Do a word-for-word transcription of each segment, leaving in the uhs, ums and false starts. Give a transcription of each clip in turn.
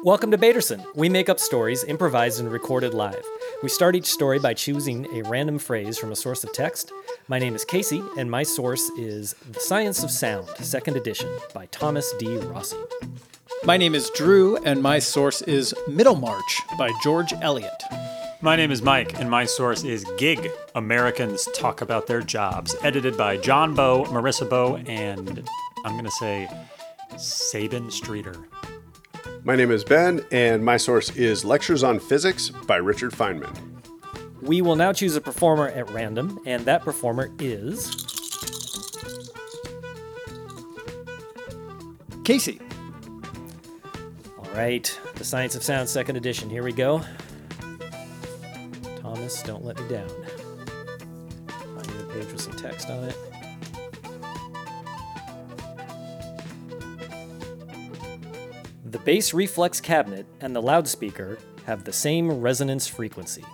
Welcome to Baderson. We make up stories, improvised and recorded live. We start each story by choosing a random phrase from a source of text. My name is Casey, and my source is The Science of Sound, second edition, by Thomas D. Rossi. My name is Drew, and my source is Middlemarch by George Eliot. My name is Mike, and my source is Gig, Americans Talk About Their Jobs, edited by John Bowe, Marissa Bowe, and I'm going to say Sabin Streeter. My name is Ben, and my source is Lectures on Physics by Richard Feynman. We will now choose a performer at random, and that performer is... Casey. All right, The Science of Sound, second edition. Here we go. Thomas, don't let me down. Finding a page with some text on it. The bass reflex cabinet and the loudspeaker have the same resonance frequency.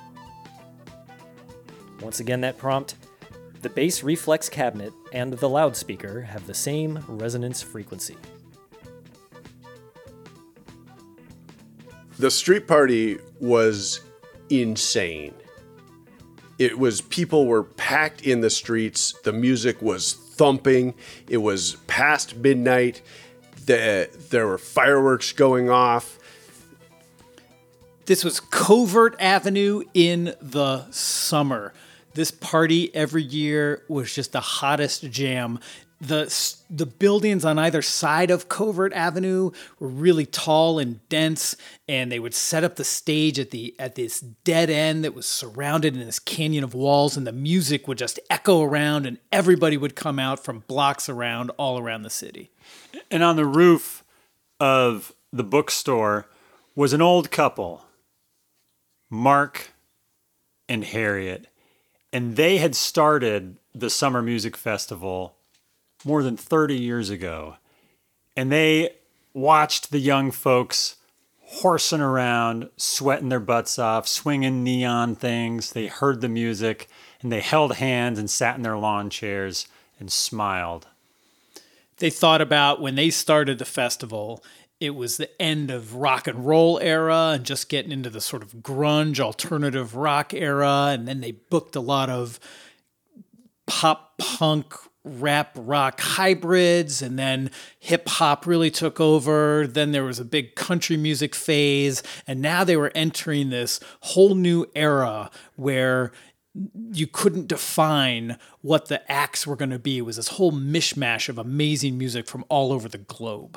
Once again, that prompt. The bass reflex cabinet and the loudspeaker have the same resonance frequency. The street party was insane. It was, people were packed in the streets. The music was thumping. It was past midnight. The, there were fireworks going off. This was Covert Avenue in the summer. This party every year was just the hottest jam. The, the buildings on either side of Covert Avenue were really tall and dense, and they would set up the stage at the at this dead end that was surrounded in this canyon of walls, and the music would just echo around, and everybody would come out from blocks around, all around the city. And on the roof of the bookstore was an old couple, Mark and Harriet, and they had started the Summer Music Festival more than thirty years ago. And they watched the young folks horsing around, sweating their butts off, swinging neon things. They heard the music, and they held hands and sat in their lawn chairs and smiled. They thought about when they started the festival, it was the end of rock and roll era and just getting into the sort of grunge alternative rock era. And then they booked a lot of pop punk rap rock hybrids, and then hip hop really took over. Then there was a big country music phase, and now they were entering this whole new era where you couldn't define what the acts were going to be. It was this whole mishmash of amazing music from all over the globe.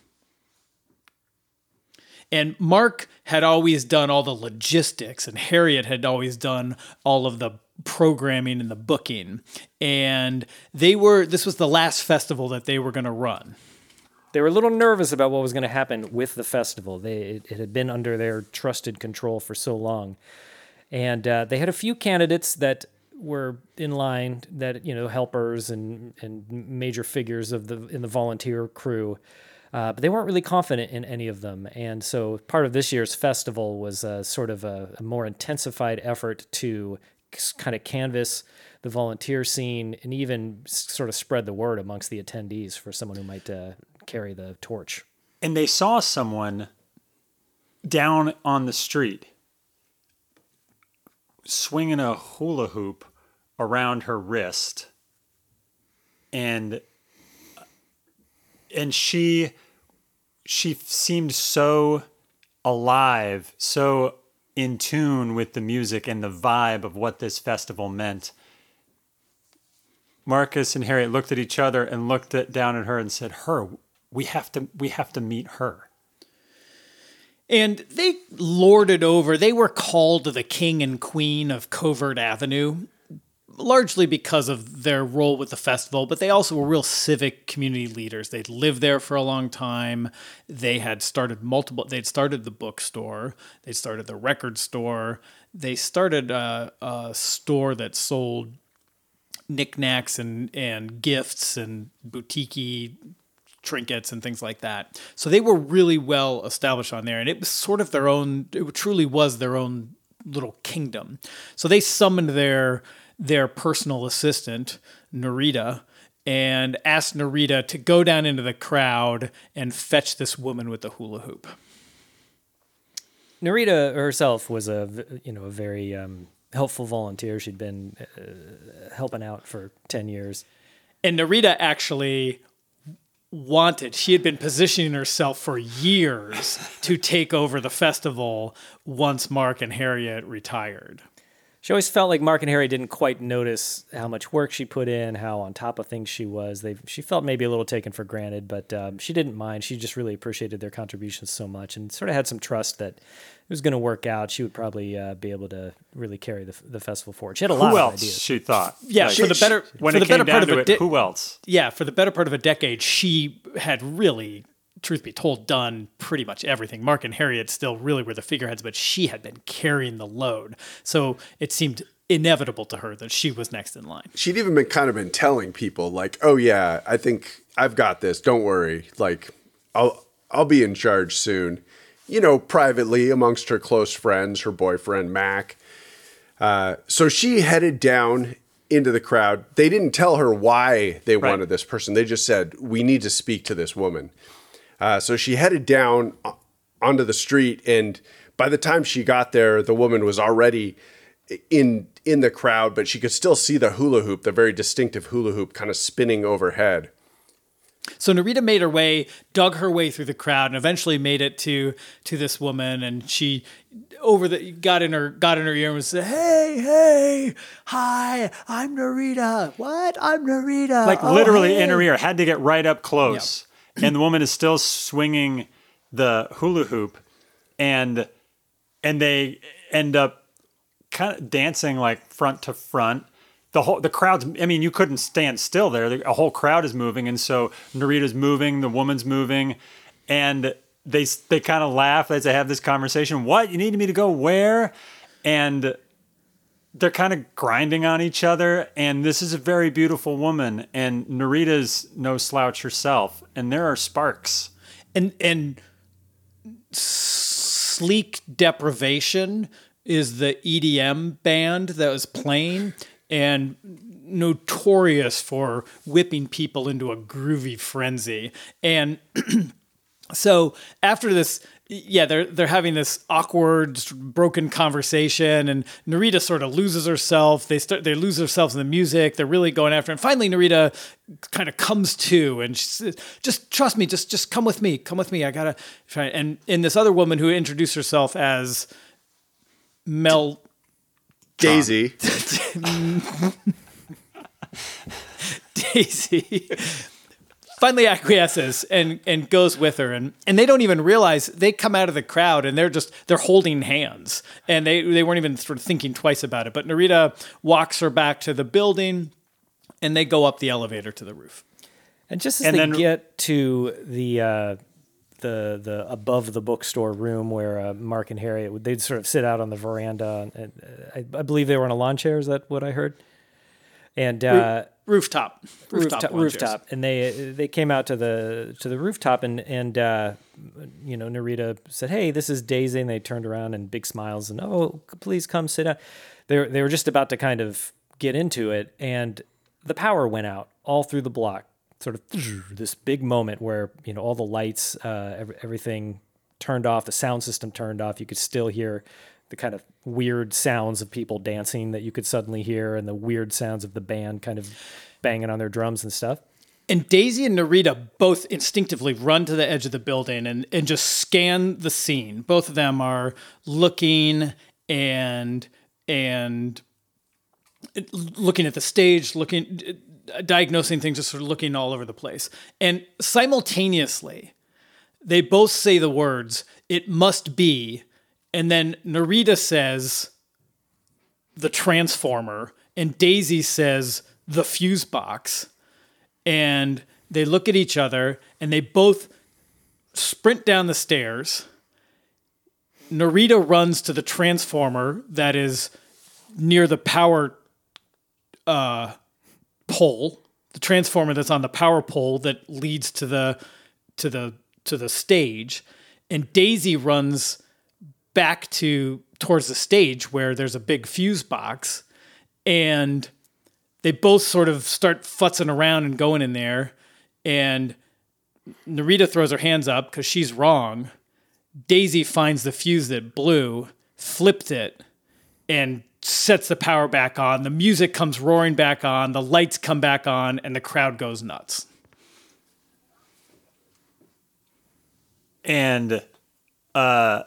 And Mark had always done all the logistics, and Harriet had always done all of the programming and the booking. And they were, this was the last festival that they were going to run. They were a little nervous about what was going to happen with the festival. They, it, it had been under their trusted control for so long. And uh, they had a few candidates that were in line, that, you know, helpers and, and major figures of the in the volunteer crew. Uh, but they weren't really confident in any of them. And so part of this year's festival was a, sort of a, a more intensified effort to kind of canvass the volunteer scene and even sort of spread the word amongst the attendees for someone who might uh, carry the torch. And they saw someone down on the street swinging a hula hoop around her wrist. And and she she seemed so alive, so in tune with the music and the vibe of what this festival meant. Marcus and Harriet looked at each other and looked at, down at her and said, "Her, we have to we have to meet her." And they lorded over. They were called the king and queen of Covert Avenue, largely because of their role with the festival, but they also were real civic community leaders. They'd lived there for a long time. They had started multiple, they'd started the bookstore. They started the record store. They started a, a store that sold knickknacks and, and gifts and boutique-y trinkets and things like that. So they were really well established on there, and it was sort of their own, it truly was their own little kingdom. So they summoned their their personal assistant, Narita, and asked Narita to go down into the crowd and fetch this woman with the hula hoop. Narita herself was a v- you know a very um, helpful volunteer. She'd been uh, helping out for ten years. And Narita actually wanted, she had been positioning herself for years to take over the festival once Mark and Harriet retired. She always felt like Mark and Harry didn't quite notice how much work she put in, how on top of things she was. They she felt maybe a little taken for granted, but um, she didn't mind. She just really appreciated their contributions so much, and sort of had some trust that it was going to work out. She would probably uh, be able to really carry the the festival forward. She had a lot Who of else? ideas. She thought. Yeah, Like, for the better when for it the came better down part of to a it, di- who else? yeah, for the better part of a decade, she had really, truth be told, done pretty much everything. Mark and Harriet still really were the figureheads, but she had been carrying the load. So it seemed inevitable to her that she was next in line. She'd even been kind of been telling people like, "Oh yeah, I think I've got this. Don't worry. Like, I'll I'll be in charge soon." You know, privately amongst her close friends, her boyfriend Mac. Uh, so she headed down into the crowd. They didn't tell her why they Right. wanted this person. They just said, "We need to speak to this woman." Uh, so she headed down onto the street, and by the time she got there, the woman was already in in the crowd, but she could still see the hula hoop, the very distinctive hula hoop, kind of spinning overhead. So Narita made her way, dug her way through the crowd, and eventually made it to to this woman. And she over the got in her got in her ear and was said, "Hey, hey, hi, I'm Narita. What? I'm Narita. Like Oh, literally hey." in her ear, had to get right up close. And the woman is still swinging the hula hoop, and and they end up kind of dancing like front to front. The whole the crowd's, I mean, you couldn't stand still there. The a whole crowd is moving, and so Narita's moving, the woman's moving, and they they kind of laugh as they have this conversation. What? You need me to go where? And they're kind of grinding on each other, and this is a very beautiful woman, and Narita's no slouch herself, and there are sparks. And and Sleek Deprivation is the E D M band that was playing, and notorious for whipping people into a groovy frenzy. And so after this, yeah, they're they're having this awkward, broken conversation, and Narita sort of loses herself. They start they lose themselves in the music. They're really going after it. And finally, Narita kind of comes to, and she says, "Just trust me. Just just come with me. Come with me. I gotta try." And and this other woman who introduced herself as Mel Daisy. Daisy finally acquiesces and and goes with her, and and they don't even realize they come out of the crowd and they're just they're holding hands, and they they weren't even sort of thinking twice about it. But Narita walks her back to the building, and they go up the elevator to the roof. And just as And they then- get to the uh, the the above the bookstore room where uh, Mark and Harriet would they'd sort of sit out on the veranda, and, and uh, I, I believe they were on a lawn chair. Is that what I heard? And uh, Rooftop, rooftop, rooftop, lawn chairs. rooftop, and they they came out to the to the rooftop, and and uh, you know, Narita said, "Hey, this is Daisy," and they turned around and big smiles and, "Oh, please come sit down." They they were just about to kind of get into it, and the power went out all through the block. Sort of this big moment where, you know, all the lights, uh, every, everything turned off, the sound system turned off. You could still hear the kind of weird sounds of people dancing that you could suddenly hear, and the weird sounds of the band kind of banging on their drums and stuff. And Daisy and Narita both instinctively run to the edge of the building and, and just scan the scene. Both of them are looking and and looking at the stage, looking, diagnosing things, just sort of looking all over the place. And simultaneously, they both say the words, "It must be," and then Narita says, "the transformer," and Daisy says, "the fuse box." And they look at each other, and they both sprint down the stairs. Narita runs to the transformer that is near the power uh, pole, the transformer that's on the power pole that leads to the to the to the stage, and Daisy runs back to towards the stage where there's a big fuse box, and they both sort of start futzing around and going in there, and Narita throws her hands up because she's wrong, Daisy finds the fuse that blew, flipped it, and sets the power back on. The music comes roaring back on, the lights come back on, and the crowd goes nuts. And uh,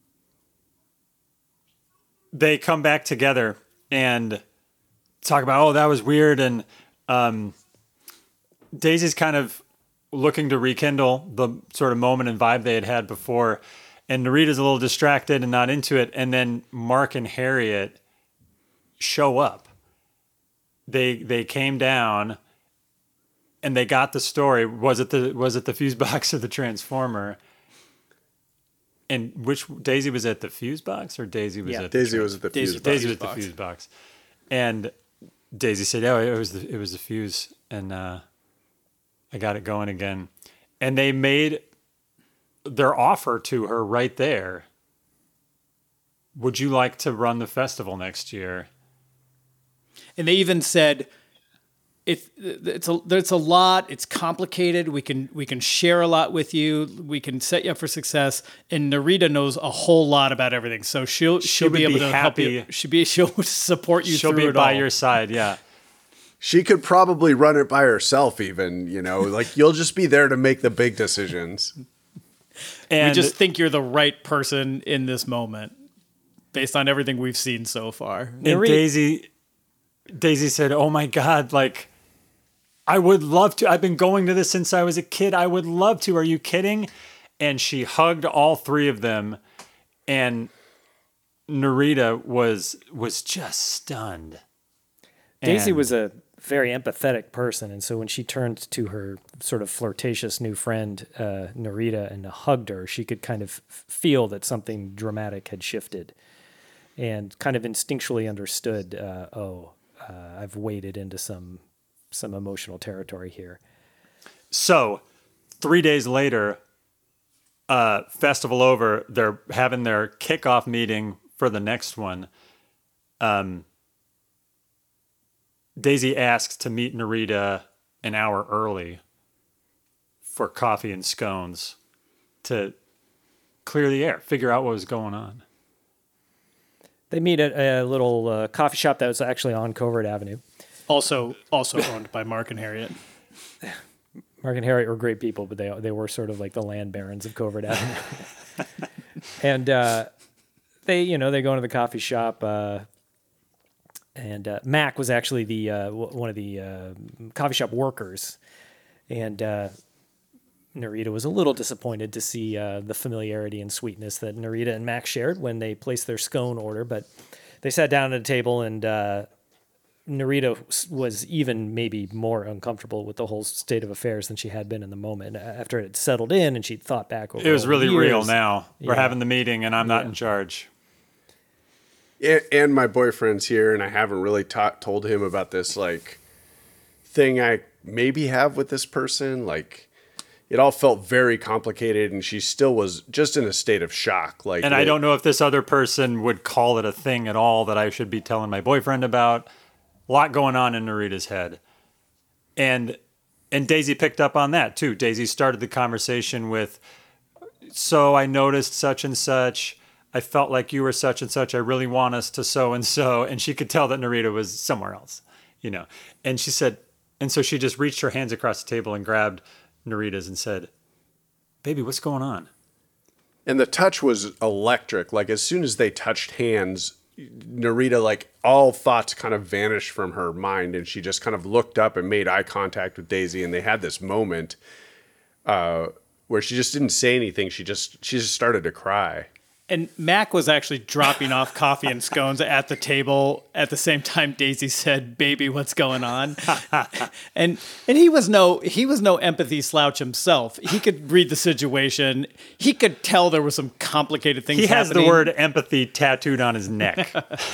they come back together and talk about, oh, that was weird. And um, Daisy's kind of looking to rekindle the sort of moment and vibe they had had before. And Narita's a little distracted and not into it. And then Mark and Harriet show up. They they came down and they got the story. Was it the was it the fuse box or the transformer? And which Daisy was at the fuse box or Daisy was Yeah, at the Daisy trans- was at the Daisy- fuse box. Daisy was fuse at the box. fuse box. And Daisy said, "Oh, it was the it was the fuse and uh, I got it going again." And they made their offer to her right there. Would you like to run the festival next year? And they even said, It, it's a it's a lot. It's complicated. We can we can share a lot with you. We can set you up for success. And Narita knows a whole lot about everything, so she'll She she'll would be able be to help you. happy. She'll be she'll support you. She'll through be it by all. your side, yeah. She could probably run it by herself even, you know, like you'll just be there to make the big decisions. And We just think you're the right person in this moment, based on everything we've seen so far. and Narita- Daisy Daisy said, "Oh my God, like I would love to. I've been going to this since I was a kid. I would love to. Are you kidding?" And she hugged all three of them, and Narita was was just stunned. Daisy And was a very empathetic person, and so when she turned to her sort of flirtatious new friend, uh, Narita, and hugged her, she could kind of f- feel that something dramatic had shifted, and kind of instinctually understood, uh, oh, uh, I've waded into some some emotional territory here. So, three days later, uh, festival over, they're having their kickoff meeting for the next one. Um, Daisy asks to meet Narita an hour early for coffee and scones to clear the air, figure out what was going on. They meet at a little uh, coffee shop that was actually on Covert Avenue. Also also owned by Mark and Harriet. Mark and Harriet were great people, but they they were sort of like the land barons of Covert Avenue. And uh, they, you know, they go into the coffee shop. Uh, and uh, Mac was actually the uh, w- one of the uh, coffee shop workers, and uh, Narita was a little disappointed to see uh, the familiarity and sweetness that Narita and Mac shared when they placed their scone order. But they sat down at a table, and uh, Narita s- was even maybe more uncomfortable with the whole state of affairs than she had been in the moment. After it had settled in and she'd thought back over It was all the really real years. now. We're Yeah. having the meeting and I'm not in charge. And, and my boyfriend's here, and I haven't really ta- told him about this like thing I maybe have with this person. Like, it all felt very complicated, and she still was just in a state of shock. Like, And I it- don't know if this other person would call it a thing at all that I should be telling my boyfriend about. A lot going on in Narita's head. And and Daisy picked up on that too. Daisy started the conversation with, "So I noticed such and such. I felt like you were such and such. I really want us to so and so." And she could tell that Narita was somewhere else, you know. And she said, and so she just reached her hands across the table and grabbed Narita's and said, "Baby, what's going on?" And the touch was electric. Like, as soon as they touched hands, Narita, like, all thoughts kind of vanished from her mind, and she just kind of looked up and made eye contact with Daisy, and they had this moment uh, where she just didn't say anything. She just she just started to cry. And Mac was actually dropping off coffee and scones at the table at the same time Daisy said, "Baby, what's going on?" and and he was no he was no empathy slouch himself. He could read the situation. He could tell there were some complicated things He has happening. the word empathy tattooed on his neck.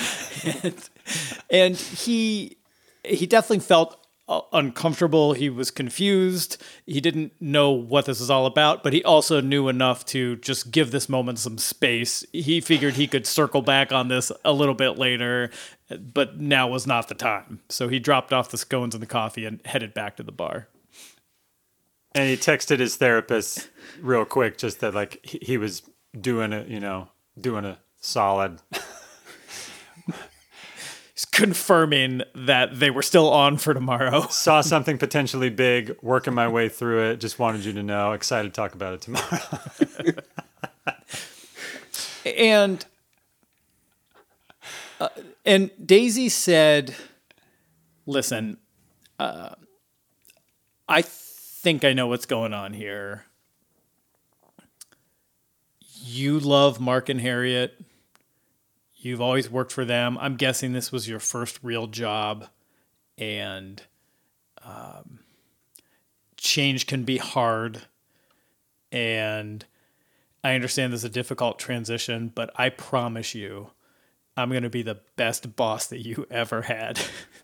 And he he definitely felt uh, uncomfortable. He was confused. He didn't know what this was all about, but he also knew enough to just give this moment some space. He figured he could circle back on this a little bit later, but now was not the time. So he dropped off the scones and the coffee and headed back to the bar. And he texted his therapist real quick, just that like he, he was doing a, you know, doing a solid. He's confirming that they were still on for tomorrow. Saw something potentially big, working my way through it. Just wanted you to know. Excited to talk about it tomorrow. and uh, and Daisy said, "Listen, uh, I think I know what's going on here. You love Mark and Harriet. You've always worked for them. I'm guessing this was your first real job, and um, change can be hard. And I understand this is a difficult transition, but I promise you, I'm going to be the best boss that you ever had."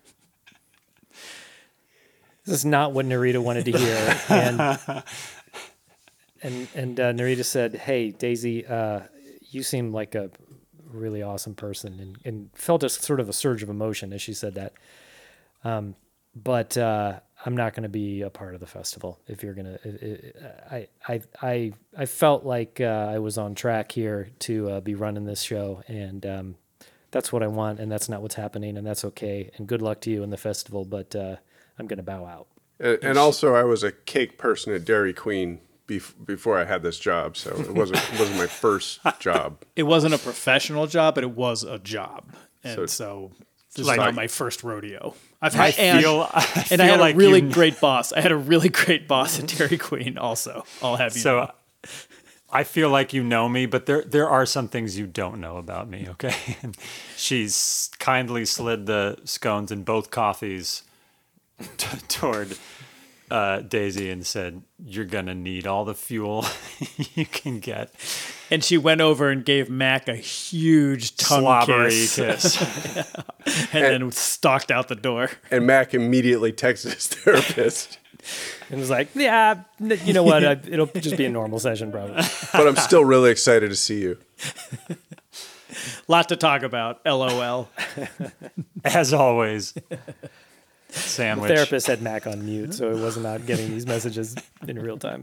This is not what Narita wanted to hear. And and, and uh, Narita said, "Hey, Daisy, uh, you seem like a really awesome person," and, and felt a sort of a surge of emotion as she said that. Um, but uh, I'm not going to be a part of the festival. If you're going to, I, I, I, I felt like uh, I was on track here to uh, be running this show, and um, that's what I want, and that's not what's happening, and that's okay. And good luck to you in the festival, but uh, I'm going to bow out. And, and also, I was a cake person at Dairy Queen bef- before I had this job, so it wasn't it wasn't my first job. It wasn't a professional job, but it was a job, and So- so, this like- is not my first rodeo. I've I had and, feel, I and I feel had like a really you- great boss. I had a really great boss at Dairy Queen. Also, I'll have you So know. I feel like you know me, but there there are some things you don't know about me, okay? And she's kindly slid the scones in both coffees t- toward uh, Daisy and said, "You're going to need all the fuel you can get." And she went over and gave Mac a huge tongue Slobbery kiss, kiss. and then stalked out the door. And Mac immediately texted his therapist. And was like, yeah, n- you know what? I, it'll just be a normal session, probably. But I'm still really excited to see you. Lot to talk about. LOL. As always. The Sandwich. therapist had Mac on mute, so it was not getting these messages in real time.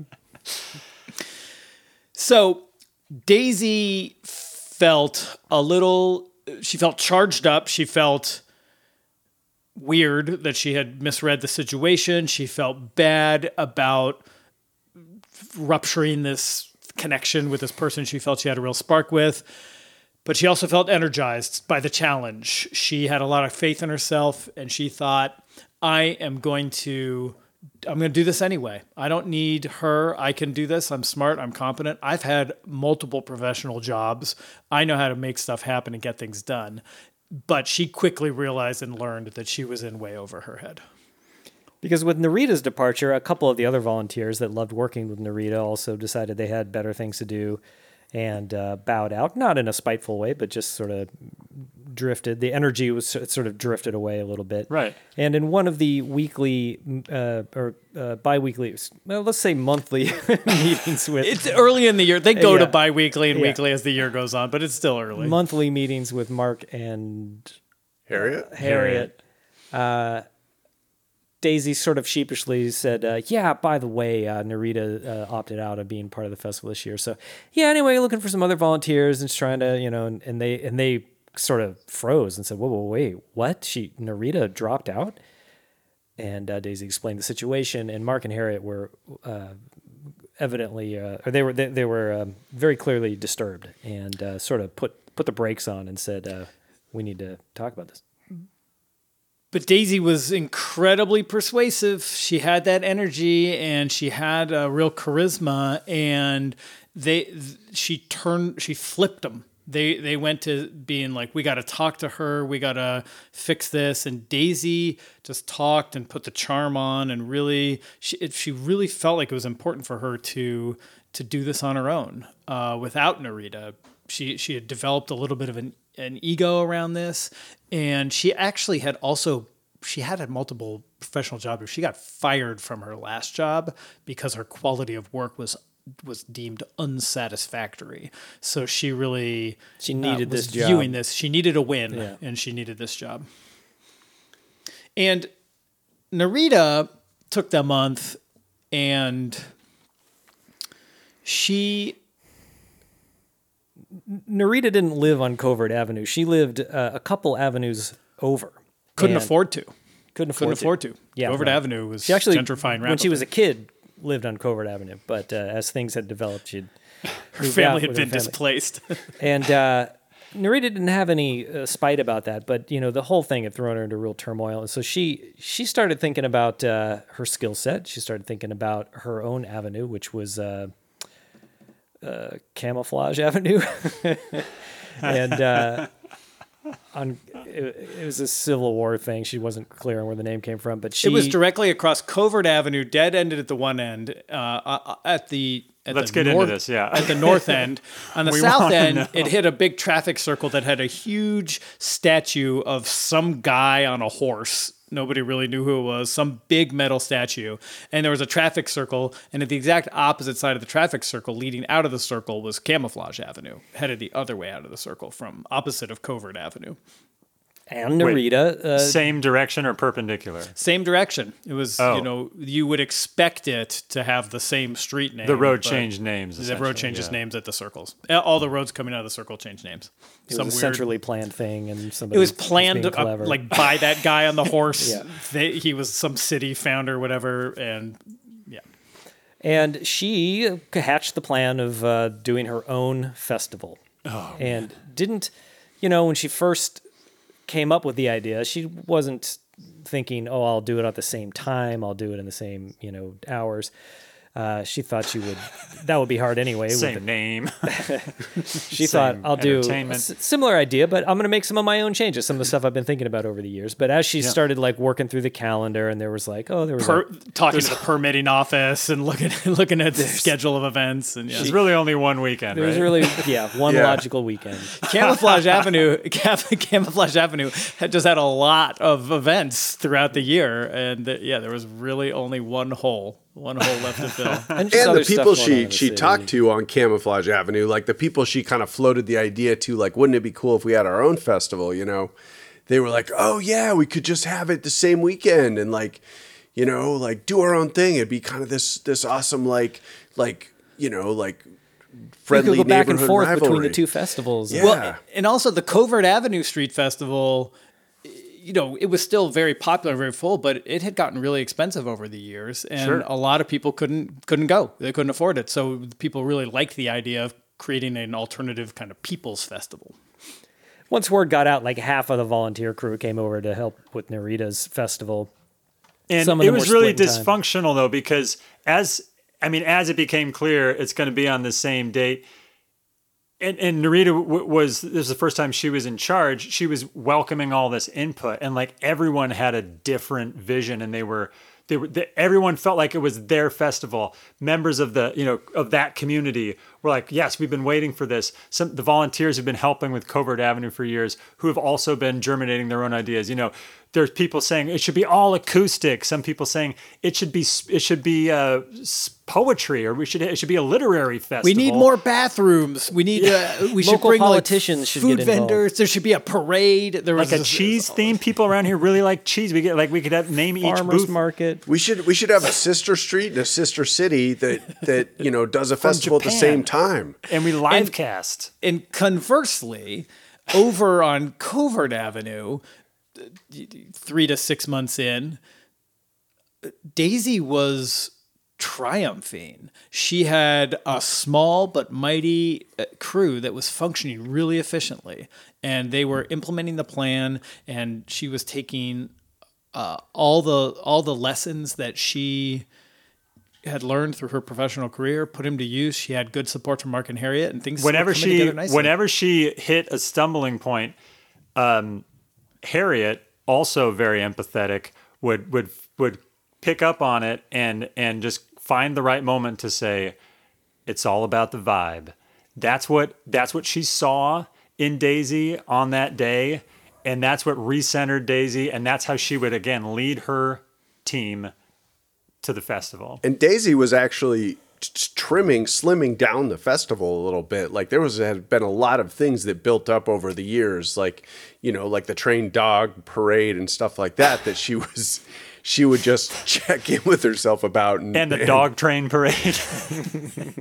So Daisy felt a little, she felt charged up. She felt weird that she had misread the situation. She felt bad about rupturing this connection with this person she felt she had a real spark with. But she also felt energized by the challenge. She had a lot of faith in herself, and she thought, I am going to I'm going to do this anyway. I don't need her. I can do this. I'm smart. I'm competent. I've had multiple professional jobs. I know how to make stuff happen and get things done. But she quickly realized and learned that she was in way over her head. Because with Narita's departure, a couple of the other volunteers that loved working with Narita also decided they had better things to do and uh, bowed out, not in a spiteful way, but just sort of drifted. The energy was it sort of drifted away a little bit. Right. And in one of the weekly uh, or uh, bi-weekly, well, let's say monthly meetings with It's early in the year. They go Yeah. to bi-weekly and Yeah. weekly as the year goes on, but it's still early. monthly meetings with Mark and Harriet? Harriet, uh, Daisy sort of sheepishly said, uh, yeah, by the way, uh, Narita uh, opted out of being part of the festival this year. So yeah, anyway, looking for some other volunteers and just trying to, you know, and, and they, and they sort of froze and said, whoa, whoa, wait, what? She, Narita dropped out? And uh, Daisy explained the situation, and Mark and Harriet were uh, evidently, uh, or they were, they, they were um, very clearly disturbed and uh, sort of put, put the brakes on and said, uh, we need to talk about this. But Daisy was incredibly persuasive. She had that energy and she had a real charisma, and they she turned she flipped them. They they went to being like, we got to talk to her, we got to fix this, and Daisy just talked and put the charm on, and really she it, she really felt like it was important for her to to do this on her own uh, without Narita. She she had developed a little bit of an an ego around this, and she actually had also she had had multiple professional jobs. She got fired from her last job because her quality of work was was deemed unsatisfactory. So she really She needed uh, was this job. viewing this. She needed a win, Yeah. and she needed this job. And Narita took that month, and she Narita didn't live on Covert Avenue. She lived uh, a couple avenues over. Couldn't And afford to. Couldn't afford Couldn't to. afford to. Yeah, Covert right. Avenue was She actually, gentrifying rapidly. when she was a kid, lived on Covert Avenue. But uh, as things had developed, she'd her moved family out had with her been family. displaced. And uh, Narita didn't have any uh, spite about that, but you know the whole thing had thrown her into real turmoil. And so she she started thinking about uh, her skill set. She started thinking about her own avenue, which was uh, uh, Camouflage Avenue, and uh, on it, it was a Civil War thing. She wasn't clear on where the name came from, but she It was directly across Covert Avenue, dead ended at the one end, uh, uh, at the at Let's the get into north, this, yeah. at the north end. On the We south wanna end, know. it hit a big traffic circle that had a huge statue of some guy on a horse. Nobody really knew who it was. Some big metal statue, and there was a traffic circle. And at the exact opposite side of the traffic circle, leading out of the circle, was Camouflage Avenue, headed the other way out of the circle from opposite of Covert Avenue. and Wait, Narita. Uh, Same direction or perpendicular? Same direction. It was, Oh. you know, you would expect it to have the same street name. The road but changed names. The essentially, road changes yeah. names at the circles. Uh, All the roads coming out of the circle change names. it Some was a weird- centrally planned thing, and somebody It was being planned uh, clever. like by that guy on the horse. Yeah. They, he was some city founder, whatever, and yeah. And she hatched the plan of uh, doing her own festival. Oh, and didn't, you know, when she first came up with the idea, she wasn't thinking, oh, I'll do it at the same time. I'll do it in the same, you know, hours. Uh, she thought she would, that would be hard anyway. with Same the- name. She thought, Same I'll do a entertainment. s- similar idea, but I'm going to make some of my own changes, some of the stuff I've been thinking about over the years. But as she started like working through the calendar, and there was like, oh, there was Per, a, talking to the permitting office and looking looking at the schedule of events and yeah. It's really only one weekend, there was right? really, yeah, one Yeah. logical weekend. Camouflage Avenue, Cam- Camouflage Avenue had just had a lot of events throughout the year, and uh, yeah, there was really only one hole, one hole left to fill. And, just And other the stuff people going on she in the she city. talked to on Camouflage Avenue, like the people she kind of floated the idea to, like, wouldn't it be cool if we had our own festival? You know, they were like, oh yeah, we could just have it the same weekend and like, you know, like do our own thing. It'd be kind of this this awesome like like you know like We friendly could go back and neighborhood forth rivalry. between the two festivals. Yeah. Well, and also the Covert Avenue Street Festival, you know, it was still very popular, very full, but it had gotten really expensive over the years, and Sure. a lot of people couldn't couldn't go. They couldn't afford it, so people really liked the idea of creating an alternative kind of people's festival. Once word got out, like half of the volunteer crew came over to help with Narita's festival. And Some of it them was were really split in time. dysfunctional though, because as I mean, as it became clear it's going to be on the same date, and, and Narita w- was this was the first time she was in charge. She was welcoming all this input, and like everyone had a different vision, and they were they were they, everyone felt like it was their festival. Members of the you know of that community were like, yes, we've been waiting for this. Some the volunteers who've been helping with Covert Avenue for years, who have also been germinating their own ideas. You know, there's people saying it should be all acoustic. Some people saying it should be it should be uh, s- poetry, or we should it should be a literary festival. We need more bathrooms. We need uh, we should Local bring politicians like, should food get involved. vendors. There should be a parade. There was like a this- cheese theme. People around here really like cheese. We get like we could have name each Farmers booth. market. We should we should have a sister street and a sister city that that you know does a festival at the Japan. same time. And we live And- cast. And conversely, over on Covert Avenue, three to six months in, Daisy was triumphing. She had a small but mighty uh, crew that was functioning really efficiently, and they were implementing the plan. And she was taking uh, all the all the lessons that she had learned through her professional career, put him to use. She had good support from Mark and Harriet, and things Whenever were coming she together nicely. whenever she hit a stumbling point, um, Harriet, also very empathetic, would would would pick up on it and and just find the right moment to say, it's all about the vibe. That's what that's what she saw in Daisy on that day, and that's what recentered Daisy, and that's how she would again lead her team to the festival. And Daisy was actually t- trimming, slimming down the festival a little bit. Like there was had been a lot of things that built up over the years, like you know, like the trained dog parade and stuff like that. That she was, she would just check in with herself about, and, And the dog train parade.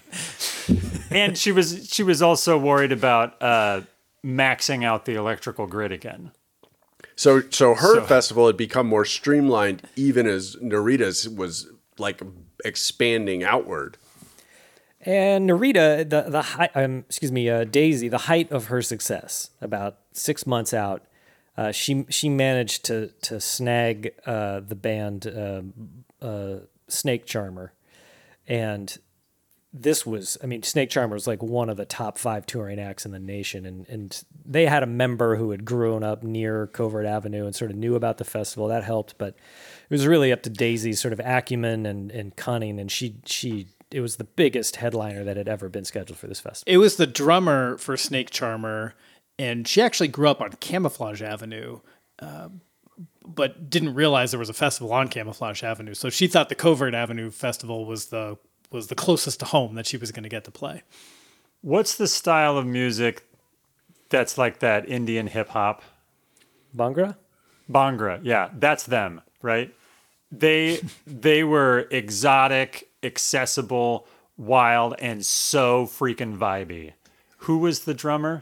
And she was she was also worried about uh, maxing out the electrical grid again. So, so her So- festival had become more streamlined, even as Narita's was like expanding outward. And Narita, the the height, um, excuse me, uh, Daisy, the height of her success, about six months out, uh, she she managed to to snag uh, the band uh, uh, Snake Charmer, and this was, I mean, Snake Charmer was like one of the top five touring acts in the nation, and and they had a member who had grown up near Covert Avenue and sort of knew about the festival. That helped, but it was really up to Daisy's sort of acumen and and cunning, and she she. It was the biggest headliner that had ever been scheduled for this festival. It was the drummer for Snake Charmer, and she actually grew up on Camouflage Avenue, uh, but didn't realize there was a festival on Camouflage Avenue. So she thought the Covert Avenue Festival was the was the closest to home that she was going to get to play. What's the style of music that's like that Indian hip hop? Bhangra? Bhangra, yeah, that's them, right? They they were exotic, accessible, wild, and so freaking vibey. Who was the drummer?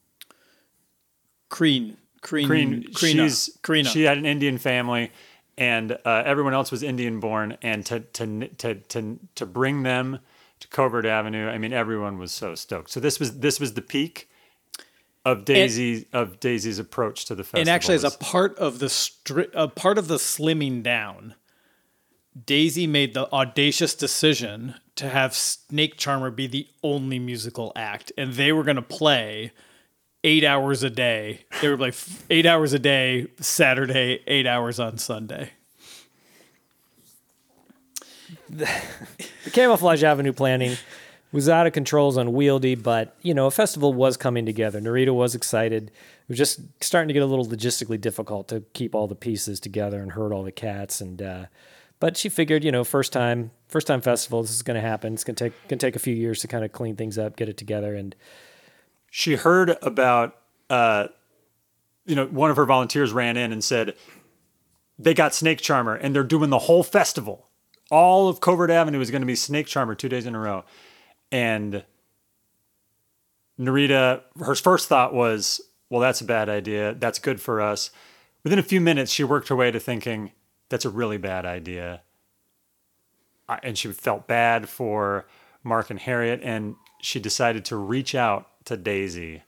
Kreen. Kreen. Kreen. Krina. She's Krina. She had an Indian family, and uh, everyone else was Indian born. And to to to to to bring them to Covert Avenue, I mean, everyone was so stoked. So this was this was the peak of Daisy of Daisy's approach to the festival. And actually, as a was- part of the stri- a part of the slimming down, Daisy made the audacious decision to have Snake Charmer be the only musical act, and they were going to play eight hours a day. They were like eight hours a day Saturday, eight hours on Sunday. The Camouflage Avenue planning was out of control, was unwieldy, but, you know, a festival was coming together. Narita was excited. It was just starting to get a little logistically difficult to keep all the pieces together and herd all the cats. And uh, but she figured, you know, first time, first time festival, this is going to happen. It's going to take going to take a few years to kind of clean things up, get it together. And she heard about, uh, you know, one of her volunteers ran in and said, they got Snake Charmer and they're doing the whole festival. All of Covert Avenue is going to be Snake Charmer two days in a row. And Narita, her first thought was, well, that's a bad idea. That's good for us. Within a few minutes, she worked her way to thinking, that's a really bad idea. I- And she felt bad for Mark and Harriet, and she decided to reach out to Daisy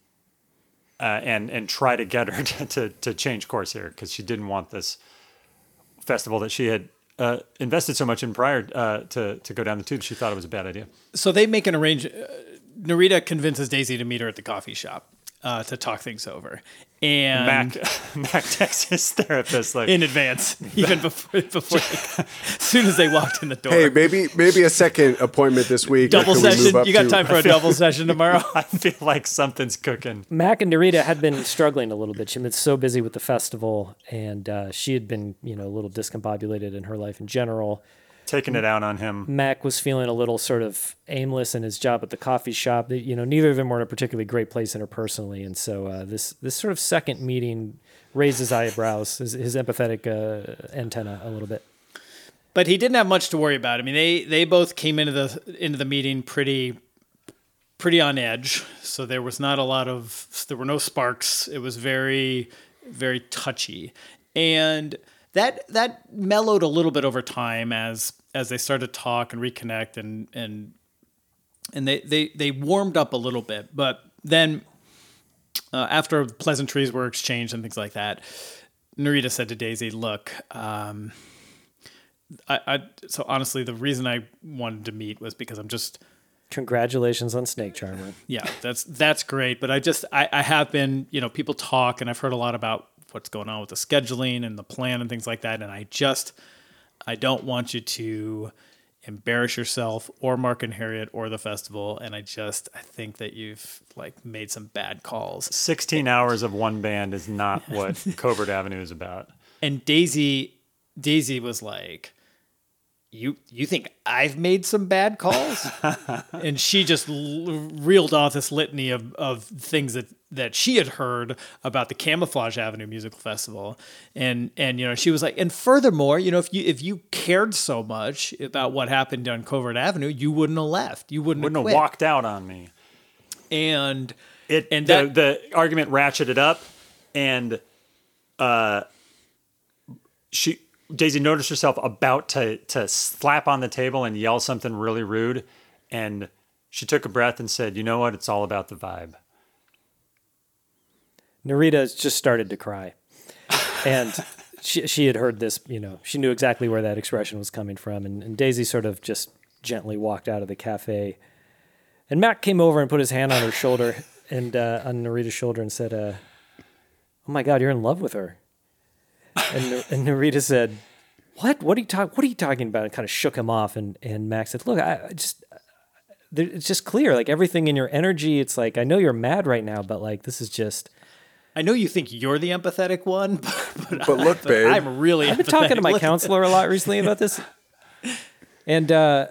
uh, and and try to get her to, to, to change course here, because she didn't want this festival that she had uh, invested so much in prior uh, to, to go down the tube. She thought it was a bad idea. So they make an arrangement. Uh, Narita convinces Daisy to meet her at the coffee shop uh, to talk things over. And Mac, Mac texts his therapist like, in advance, even before, before like, as soon as they walked in the door. Hey, maybe maybe a second appointment this week. double Or can we move session. up You got to- time for a double session tomorrow? I feel like something's cooking. Mac and Narita had been struggling a little bit. She'd been so busy with the festival, and uh, she had been, you know, a little discombobulated in her life in general. Taking it out on him. Mac was feeling a little sort of aimless in his job at the coffee shop. They- You know, neither of them were in a particularly great place interpersonally, and so uh, this this sort of second meeting raised his eyebrows, his, his empathetic uh, antenna a little bit. But he didn't have much to worry about. I mean, they they both came into the into the meeting pretty pretty on edge. So there was not a lot of there were no sparks. It was very very touchy, and that that mellowed a little bit over time as as they started to talk and reconnect, and and and they they they warmed up a little bit. But then uh, after pleasantries were exchanged and things like that, Narita said to Daisy, "Look." Um, I, I so honestly, the reason I wanted to meet was because I'm just Congratulations on Snake Charmer. yeah, that's that's great. But I just I, I have been, you know, people talk and I've heard a lot about what's going on with the scheduling and the plan and things like that. And I just I don't want you to embarrass yourself or Mark and Harriet or the festival. And I just I think that you've like made some bad calls. sixteen hours of one band is not what Covert Avenue is about. And Daisy Daisy was like, You you think I've made some bad calls? And she just l- reeled off this litany of, of things that that she had heard about the Camouflage Avenue Musical Festival, and and you know she was like, and furthermore, you know if you if you cared so much about what happened on Covert Avenue, you wouldn't have left, you wouldn't, Wouldn't have, have quit. walked out on me. And It and the, that, the argument ratcheted up, and uh, she Daisy noticed herself about to to slap on the table and yell something really rude, and she took a breath and said, "You know what? It's all about the vibe." Narita just started to cry, and she she had heard this. You know, she knew exactly where that expression was coming from, and, and Daisy sort of just gently walked out of the cafe. And Mac came over and put his hand on her shoulder and uh, on Narita's shoulder and said, uh, "Oh my God, you're in love with her." And, and Narita said, "What? What are you talking? What are you talking about?" And kind of shook him off. And and Max said, "Look, I, I just, there, it's just clear. Like everything in your energy. It's like I know you're mad right now, but like this is just." I know you think you're the empathetic one, but, but, But look, I, babe. I'm really. I've been talking to my Look- counselor a lot recently about this, and uh,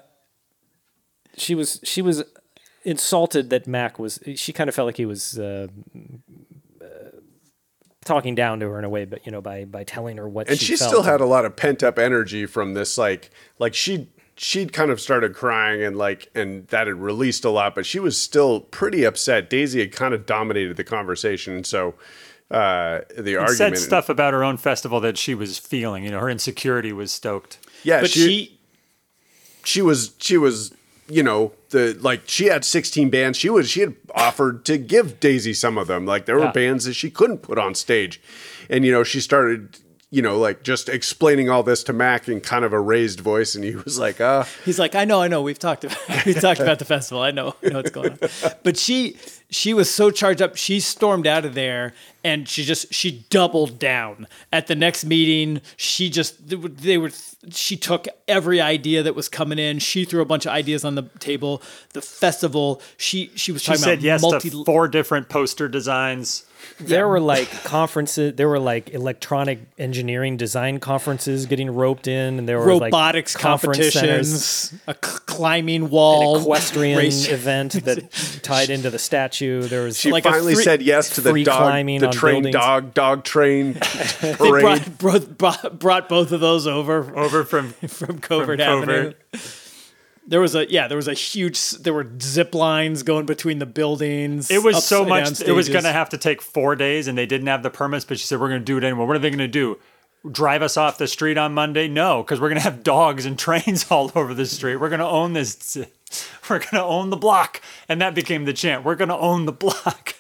she was she was insulted that Mac was. She kind of felt like he was uh, uh, talking down to her in a way, but you know, by by telling her what And she, she felt. still had a lot of pent up energy from this, like, like she she'd kind of started crying and like, and that had released a lot, but she was still pretty upset. Daisy had kind of dominated the conversation, and so uh, the And argument said stuff about her own festival that she was feeling. You know, her insecurity was stoked. Yeah, But she, she, she was she was you know the like she had sixteen bands. She was she had offered to give Daisy some of them. Like there were Yeah. bands that she couldn't put on stage, and you know she started. You know, like just explaining all this to Mac in kind of a raised voice, and he was like, "Uh, he's like, I know, I know. We've talked about we talked about the festival. I know, I know what's going on. But she she was so charged up. She stormed out of there, and she just she doubled down at the next meeting. She just they were, they were she took every idea that was coming in. She threw a bunch of ideas on the table. The festival. She she was She talking said about yes multi. to four different poster designs. There were like conferences. There were like electronic engineering design conferences getting roped in, and there were robotics like conference centers, competitions, a c- climbing wall, an equestrian race. event that tied into the statue. There was she Like a finally free- said yes to the free dog, climbing the on train buildings. dog, dog train They parade." brought, brought, brought, brought both of those over Over from from Covert from Avenue. Covert. There was a yeah, there was a huge. There were zip lines going between the buildings. It was so upside down much. It was stages. going to have to take four days, and they didn't have the permits. But she said, "We're going to do it anyway." What are they going to do? Drive us off the street on Monday? No, because we're going to have dogs and trains all over the street. We're going to own this. We're going to own the block, and that became the chant. We're going to own the block.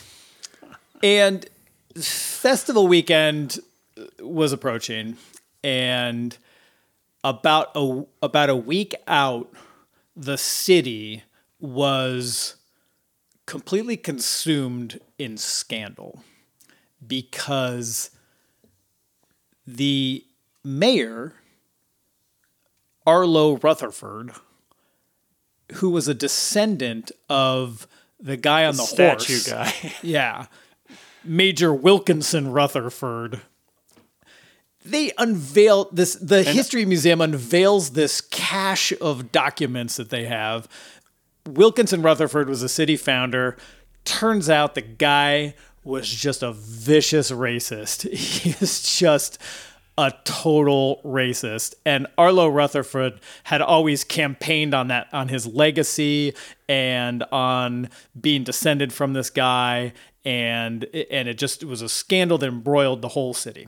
And festival weekend was approaching, and about a about a week out, the city was completely consumed in scandal because the mayor, Arlo Rutherford, who was a descendant of the guy on the Statue horse, guy. yeah, Major Wilkinson Rutherford. They unveil this. The History Museum unveils this cache of documents that they have. Wilkinson Rutherford was a city founder. Turns out the guy was just a vicious racist. He is just a total racist. And Arlo Rutherford had always campaigned on that, on his legacy and on being descended from this guy. And and it just it was a scandal that embroiled the whole city.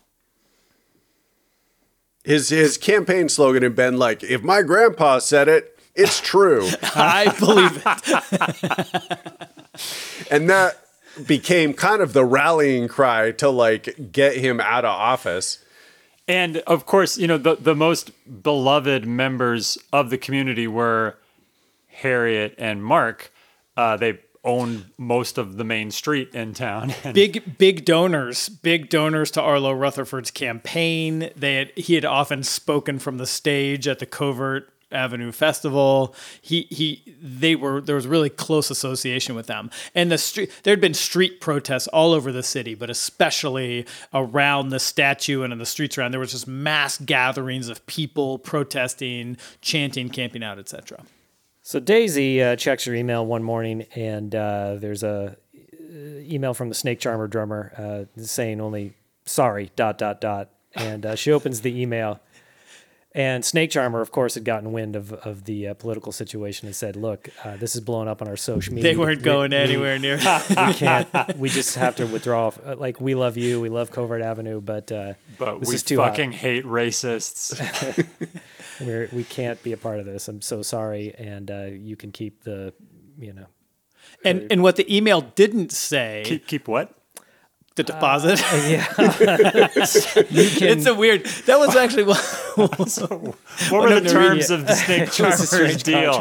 His his campaign slogan had been like, "If my grandpa said it, it's true," I believe it. and that became kind of the rallying cry to like get him out of office. And of course, you know, the, the most beloved members of the community were Harriet and Mark. Uh, they owned most of the main street in town. And Big, big donors, big donors to Arlo Rutherford's campaign. They had, he had often spoken from the stage at the Covert Avenue Festival. He, he, they were, there was really close association with them. And the street, there had been street protests all over the city, but especially around the statue and in the streets around, there was just mass gatherings of people protesting, chanting, camping out, et cetera. So Daisy uh, checks her email one morning, and uh, there's a email from the Snake Charmer drummer uh, saying only sorry, dot, dot, dot. And uh, she opens the email. And Snake Charmer, of course, had gotten wind of, of the uh, political situation and said, look, uh, this is blowing up on our social media. They weren't we, going we, anywhere near. We can't. We just have to withdraw. Like, we love you. We love Covert Avenue, but uh, But this we is too fucking hot. hate racists. We're, we can't be a part of this. I'm so sorry. And uh, you can keep the, you know. And and what the email didn't say, keep, keep what? the deposit. Uh, yeah. You can, It's a weird. That was actually what. What were the terms of the Snake It was a Charmer's strange deal?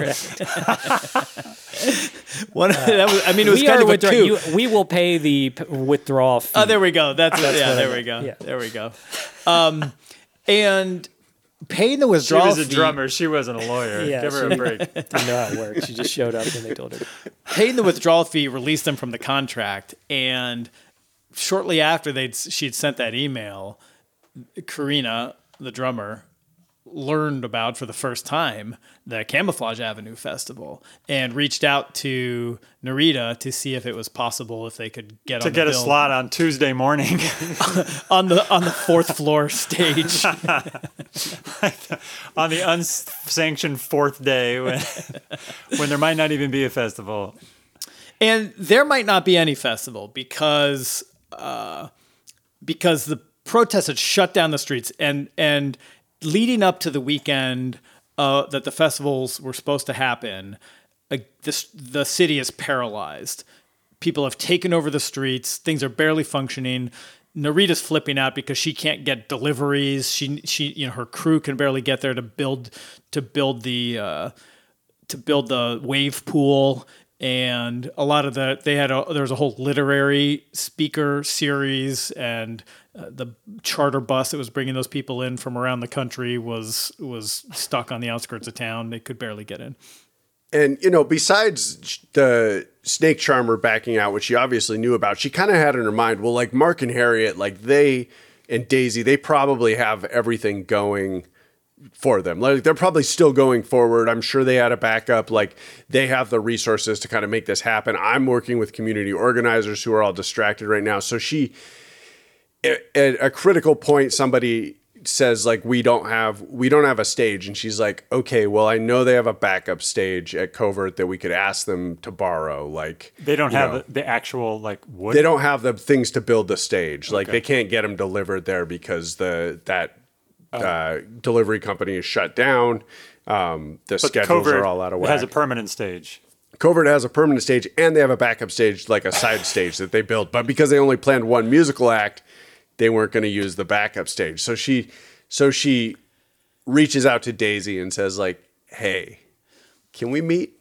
contract. One, that was, I mean, it was we kind are of a withdrawing. coup. You, we will pay the p- withdrawal fee. Oh, there we go. That's, That's yeah. what I There we meant. go. Yeah. There we go. Um, and paying the She withdrawal was a fee- drummer. She wasn't a lawyer. Yeah, Give her she- a break. Didn't know how it worked. She just showed up and they told her. paying the withdrawal fee released them from the contract, and shortly after they'd she'd sent that email, Karina, the drummer, learned about for the first time the Camouflage Avenue Festival and reached out to Narita to see if it was possible if they could get To on get the a bill slot on Tuesday morning. on the on the fourth floor stage. On the unsanctioned fourth day when, when there might not even be a festival. And there might not be any festival because uh, because the protests had shut down the streets, and and leading up to the weekend uh, that the festivals were supposed to happen, uh, this, the city is paralyzed. People have taken over the streets. Things are barely functioning. Narita's flipping out because she can't get deliveries. She she you know her crew can barely get there to build to build the uh, to build the wave pool. And a lot of the, they had a, there was a whole literary speaker series, and uh, the charter bus that was bringing those people in from around the country was, was stuck on the outskirts of town. They could barely get in. And, you know, besides the Snake Charmer backing out, which she obviously knew about, she kind of had in her mind, well, like Mark and Harriet, like they and Daisy, they probably have everything going for them. Like they're probably still going forward. I'm sure they had a backup. Like they have the resources to kind of make this happen. I'm working with community organizers who are all distracted right now. So she, at a critical point, somebody says like, we don't have, we don't have a stage. And she's like, okay, well, I know they have a backup stage at Covert that we could ask them to borrow. Like They don't you have know, the actual like wood. they don't have the things to build the stage. Like Okay. they can't get them delivered there because the, that, Uh, delivery company is shut down. Um, the But schedules Covert are all out of whack. has a permanent stage. Covert has a permanent stage, and they have a backup stage, like a side stage that they built. But because they only planned one musical act, they weren't going to use the backup stage. So she, so she reaches out to Daisy and says, like, "Hey, can we meet?"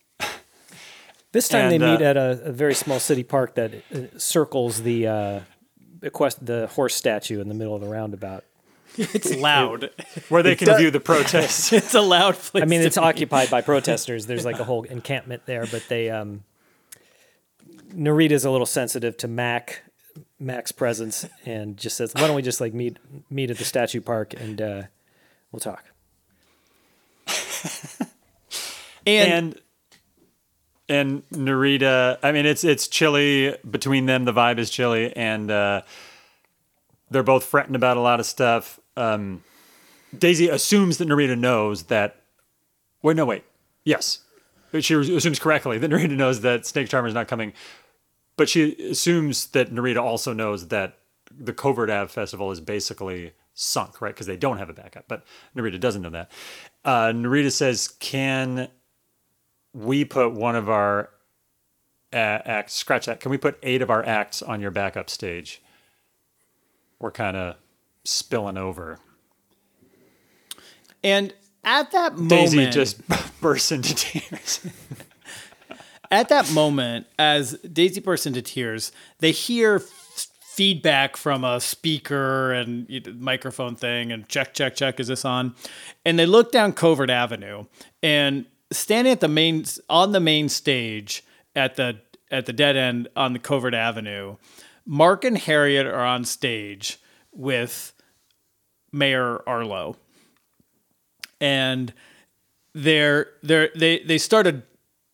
This time And, they meet uh, at a, a very small city park that uh, circles the uh, equest, the horse statue in the middle of the roundabout. It's loud. Where they can does- view the protests. It's a loud place. I mean, to it's be. occupied by protesters. There's like a whole encampment there, but they um, Narita's a little sensitive to Mac Mac's presence and just says, "Why don't we just like meet meet at the statue park and uh, we'll talk." and, and and Narita, I mean, it's it's chilly between them. The vibe is chilly, and uh, they're both fretting about a lot of stuff. Um, Daisy assumes that Narita knows that. Wait, no, wait. Yes, she assumes correctly that Narita knows that Snake Charmer is not coming, but she assumes that Narita also knows that the Covert Ave Festival is basically sunk, right? Because they don't have a backup. But Narita doesn't know that. Uh, Narita says, "Can we put one of our uh, acts, scratch that, can we put eight of our acts on your backup stage? We're kind of spilling over." and at that moment, Daisy just bursts into tears. at that moment, as Daisy bursts into tears, they hear f- feedback from a speaker and you know, microphone thing and check, check, check, is this on? And they look down Covert Avenue, and standing at the main, on the main stage at the, at the dead end on the Covert Avenue, Mark and Harriet are on stage with Mayor Arlo. And they're, they're, they, they started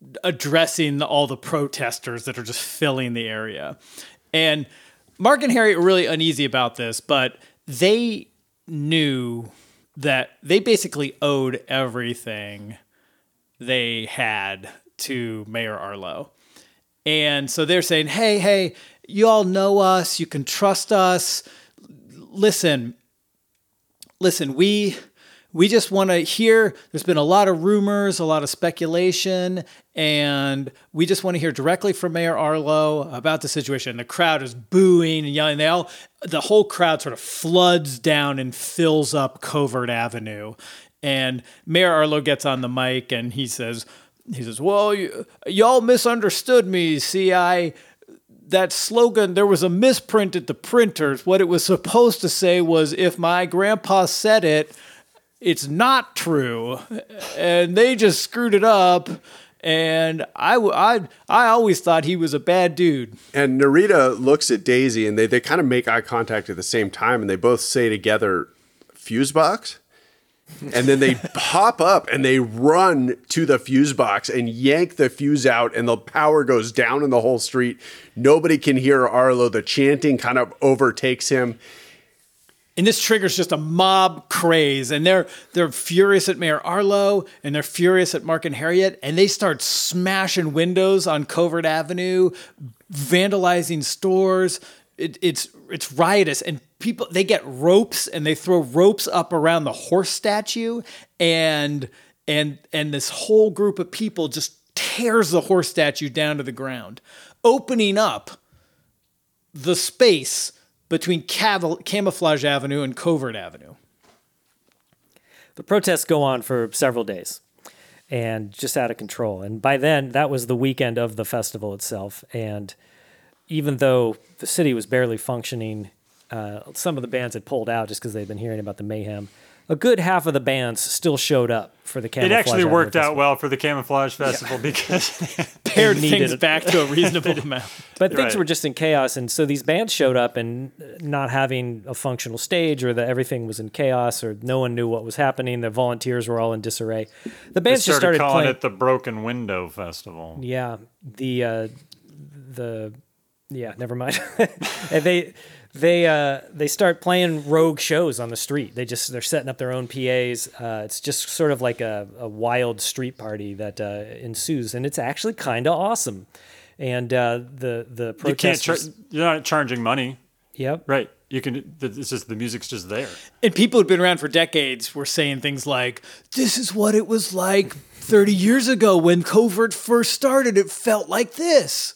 addressing all the protesters that are just filling the area. And Mark and Harriet were really uneasy about this, but they knew that they basically owed everything they had to Mayor Arlo. And so they're saying, hey, hey, you all know us. You can trust us. Listen, listen, we... We just want to hear, there's been a lot of rumors, a lot of speculation, and we just want to hear directly from Mayor Arlo about the situation. The crowd is booing and yelling. They all, the whole crowd sort of floods down and fills up Covert Avenue. And Mayor Arlo gets on the mic and he says, he says, well, you, y'all misunderstood me. See, I... That slogan, there was a misprint at the printers. What it was supposed to say was, if my grandpa said it, it's not true, and they just screwed it up, and I, I, I always thought he was a bad dude. And Narita looks at Daisy, and they, they kind of make eye contact at the same time, and they both say together, fuse box? And then they pop up, and they run to the fuse box and yank the fuse out, and the power goes down in the whole street. Nobody can hear Arlo. The chanting kind of overtakes him. And this triggers just a mob craze, and they're they're furious at Mayor Arlo, and they're furious at Mark and Harriet, and they start smashing windows on Covert Avenue, vandalizing stores. It, it's it's riotous, and people, they get ropes and they throw ropes up around the horse statue, and and and this whole group of people just tears the horse statue down to the ground, opening up the space between Cav- Camouflage Avenue and Covert Avenue. The protests go on for several days and just out of control. And by then, that was the weekend of the festival itself. And even though the city was barely functioning, uh, some of the bands had pulled out just because they'd been hearing about the mayhem. A good half of the bands still showed up for the Camouflage It actually Avenue worked Festival. out well for the Camouflage Festival because Pared needed things it. back to a reasonable amount. But things Right. were just in chaos, and so these bands showed up, and not having a functional stage, or that everything was in chaos, or no one knew what was happening. The volunteers were all in disarray. The they bands just started started calling playing. it the Broken Window Festival. Yeah, the uh, the yeah, never mind. And they they uh, they start playing rogue shows on the street. They just they're setting up their own P As. Uh, it's just sort of like a, a wild street party that uh, ensues, and it's actually kind of awesome. And uh, the the You can't. Char- protesters. you're not charging money, Yep. right? You can. It's just the music's just there. And people who'd been around for decades were saying things like, this is what it was like thirty years ago when Covert first started. It felt like this.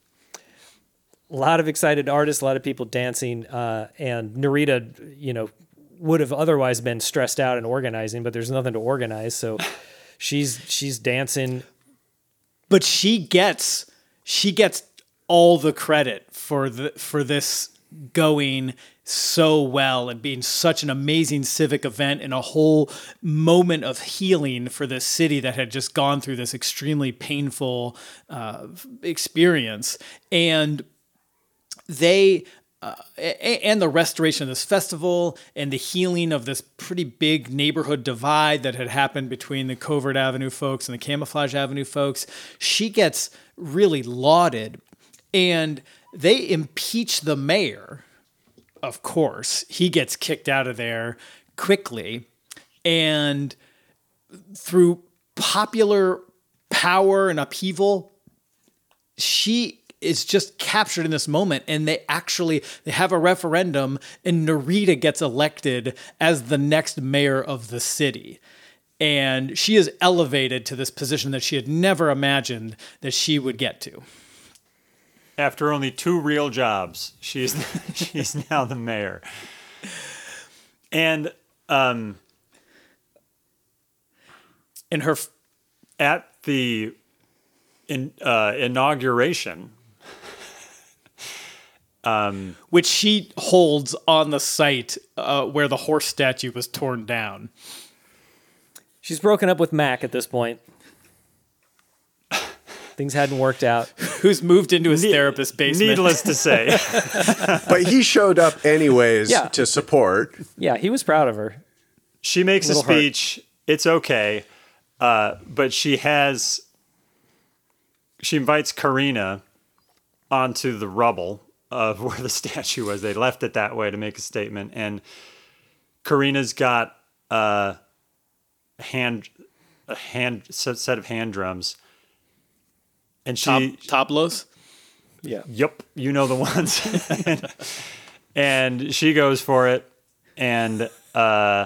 A lot of excited artists, a lot of people dancing, uh, and Narita, you know, would have otherwise been stressed out and organizing, but there's nothing to organize, so she's she's dancing. But she gets she gets all the credit for the for this going so well and being such an amazing civic event and a whole moment of healing for this city that had just gone through this extremely painful uh, experience. And they uh, and the restoration of this festival and the healing of this pretty big neighborhood divide that had happened between the Covert Avenue folks and the Camouflage Avenue folks, she gets really lauded. And they impeach the mayor, of course. He gets kicked out of there quickly. And through popular power and upheaval, she is just captured in this moment, and they actually they have a referendum, and Narita gets elected as the next mayor of the city. And she is elevated to this position that she had never imagined that she would get to. After only two real jobs, she's she's now the mayor. And um, In her f- at the in, uh, inauguration, which she holds on the site uh, where the horse statue was torn down. She's broken up with Mac at this point. Things hadn't worked out. Who's moved into his therapist's basement. needless to say, But he showed up anyways Yeah. to support. Yeah, he was proud of her. she makes a Little hurt. speech. It's okay, uh, but she has she invites Karina onto the rubble of where the statue was. They left it that way to make a statement. And Karina's got a hand, a hand set of hand drums. And she Top, Tablos? Yeah. Yep, you know the ones. and, and she goes for it. And uh,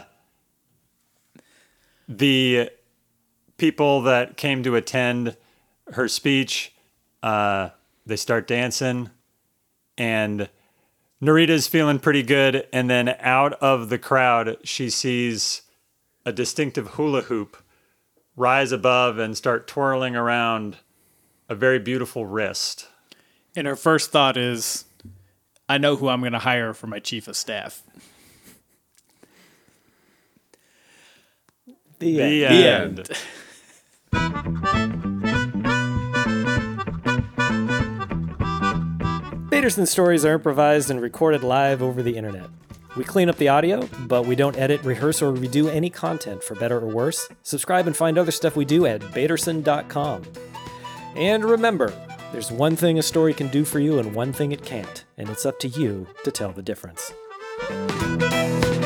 the people that came to attend her speech, uh, they start dancing. And Narita's feeling pretty good. And then out of the crowd, she sees a distinctive hula hoop rise above and start twirling around a very beautiful wrist. And her first thought is, I know who I'm going to hire for my chief of staff. The, The end. end. Baderson stories are improvised and recorded live over the internet. We clean up the audio, but we don't edit, rehearse, or redo any content for better or worse. Subscribe and find other stuff we do at baderson dot com. And remember, there's one thing a story can do for you and one thing it can't, and it's up to you to tell the difference.